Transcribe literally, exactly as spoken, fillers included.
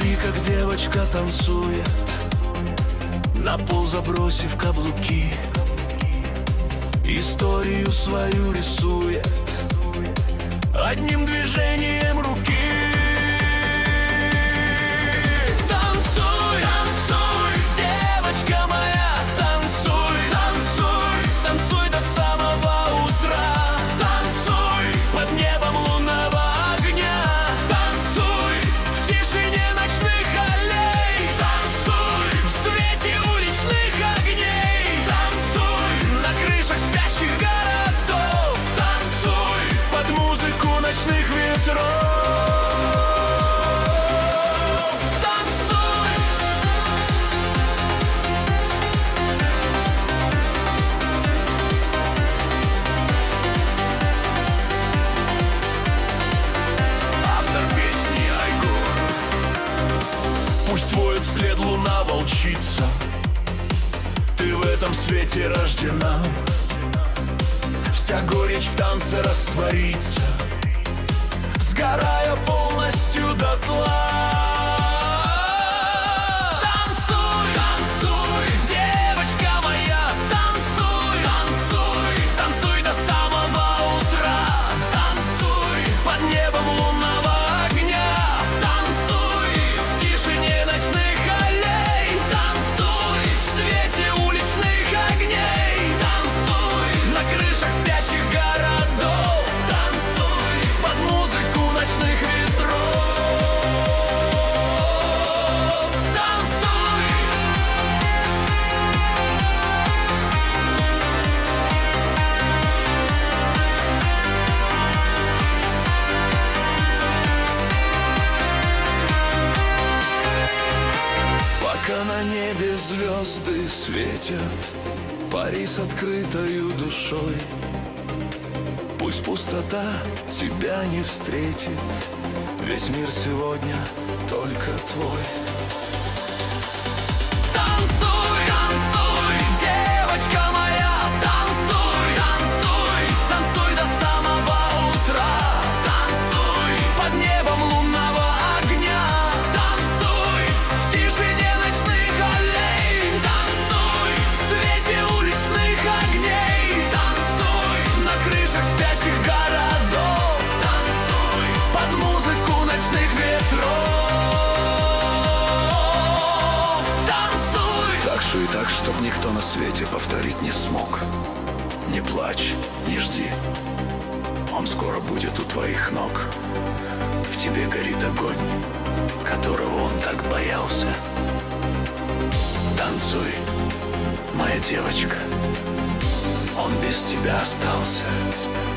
Смотри, как девочка танцует, на пол забросив каблуки, историю свою рисует одним движением руки. Танцуй, танцуй, девочка моя, танцуй, танцуй, танцуй до самого утра. Танцуй под небом лунного огня, танцуй в тишине ночных аллей, танцуй в свете уличных огней, танцуй на крышах спящих городов, танцуй под музыку ночных ветров. Пусть воет вслед луна волчица, ты в этом свете рождена. Вся горечь в танце растворится, сгорая полностью дотла. Танцуй, танцуй, девочка моя, танцуй, танцуй, танцуй до самого утра. Танцуй под небом лунного огня, танцуй в тишине ночных аллей, танцуй в свете уличных огней, танцуй на крышах спящих городов, танцуй под музыку ночных ветров. Танцуй. Пока на небе звезды светят, пари с открытою душой. Пусть пустота тебя не встретит, весь мир сегодня только твой. Танцуй, танцуй, девочка моя, танцуй, танцуй, танцуй до самого утра. Танцуй под небом лунного огня, танцуй в тишине ночных аллей, танцуй в свете уличных огней, танцуй на крышах спящих городов, танцуй под музыку ночных ветров. Танцуй. Так же и так, чтоб никто на свете повторить не смог. Не плачь, не жди, он скоро будет у твоих ног. В тебе горит огонь, которого он так боялся. Танцуй, моя девочка, он без тебя остался.